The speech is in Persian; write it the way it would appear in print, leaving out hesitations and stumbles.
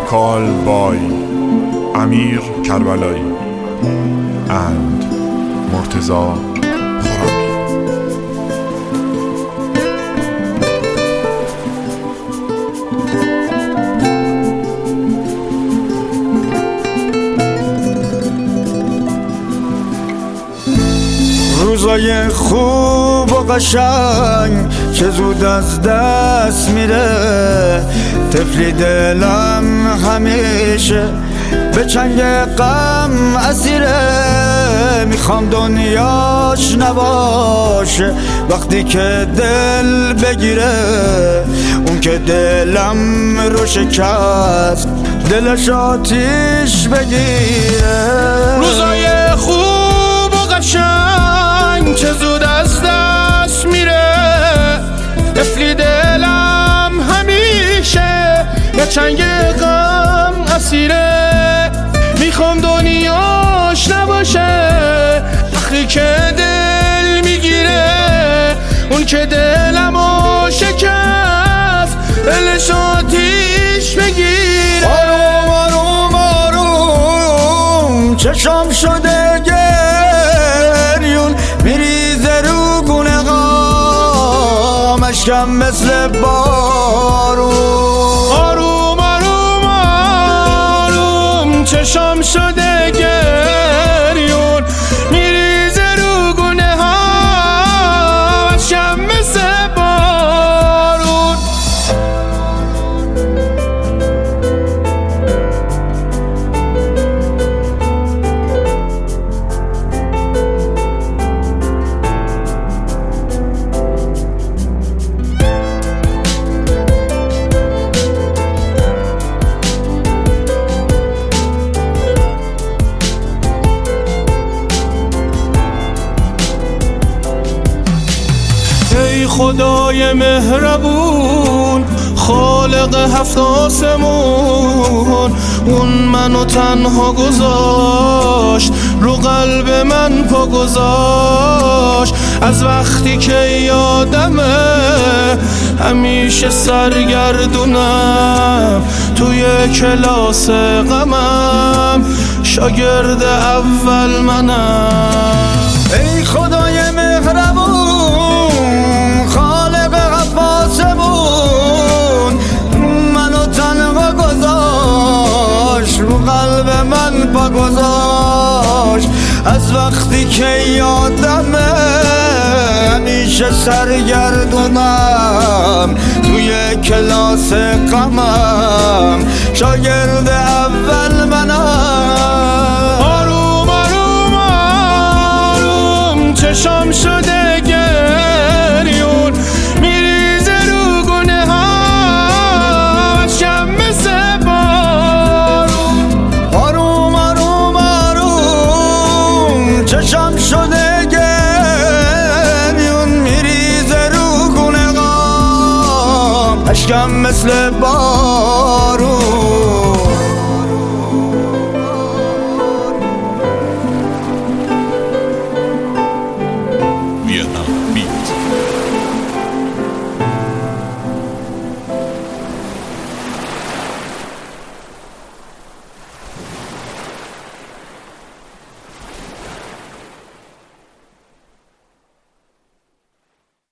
called by Amir Karbelai and Murtaza Khorrami. روزای خوب و قشنگ چه زود از دست میره، طفلی دلم همیشه به چنگ غم اسیره. میخوام دنیاش نباشه وقتی که دل بگیره، اون که دلم رو شکست دلش آتیش بگیره. روزای خوب و قشنگ چه زود از دست میره، طفلی دلم همیشه به چنگ غم اسیره. میخوام دنیاش نباشه وقتی که دل میگیره، اون که دلمو شکست دلش آتیش بگیره. آروم آروم آروم چشم شده گریون میریزه رو گونه غم، اشکم مثل بارون. آروم آروم آروم چشم شده گریون میریزه رو گونه ها، اشکم مثل بارون. ای خدای مهربون خالق هفت آسمون، اون منو تنها گذاشت رو قلب من پا گذاشت. از وقتی که یادمه همیشه سرگردونم توی کلاس غمم، شاگرد اول منم. ای خدای مهربون خالق هفت آسمون، منو تنها گذاشت رو قلب من پا گذاشت. از وقتی که یادمه همیشه سرگردونم توی کلاس غمم، شاگرد اول منم. آروم آروم آروم چشم شده گریون میریزه رو گونه ها، اشکم مثل بارون. آروم آروم آروم چشم شده گریون میریزه رو گونه غم، اشکم مثل بارون.